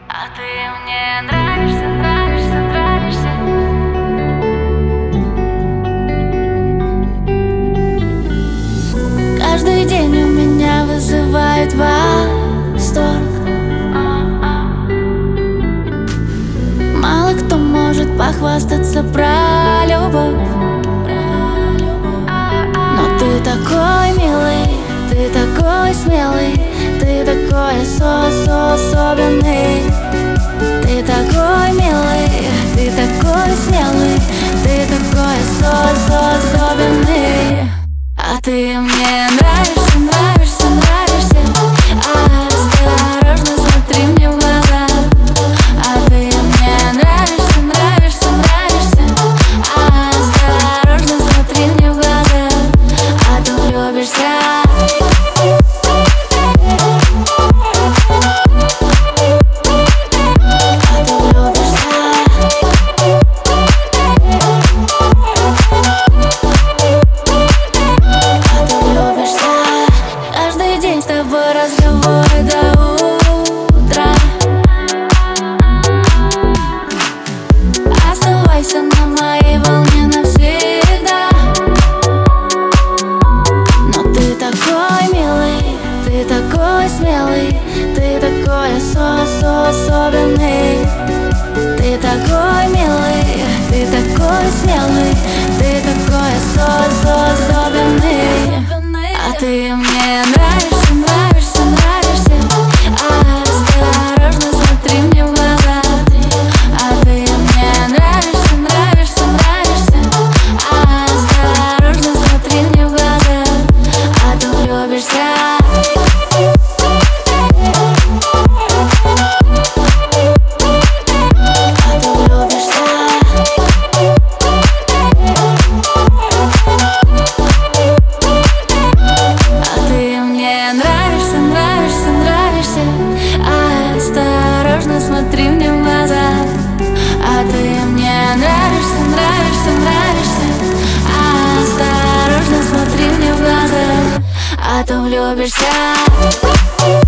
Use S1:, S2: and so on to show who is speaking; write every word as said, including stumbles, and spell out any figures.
S1: А ты мне нравишься, нравишься, нравишься.
S2: Каждый день у меня вызывает восторг. Мало кто может похвастаться про любовь, но ты такой милый, ты такой смелый, ты такой особенный. Ты такой милый, ты такой смелый, ты такой особенный. А ты мне нравишься, нравишься, нравишься. Осторожно смотри мне в глаза. А ты мне нравишься, нравишься, нравишься. Осторожно смотри мне в глаза. А то влюбишься. Разговоры до утра. Оставайся на моей волне навсегда. Но ты такой милый, ты такой смелый, ты такой особенный. Ты такой милый, ты такой смелый, ты такой особенный. А ты мне нравишься, нравишься, нравишься. Осторожно смотри мне в глаза. А ты мне нравишься, нравишься, нравишься. Осторожно смотри мне в глаза. А то влюбишься. Смотри мне в глаза. А ты мне нравишься, нравишься, нравишься. Осторожно смотри мне в глаза. А то влюбишься.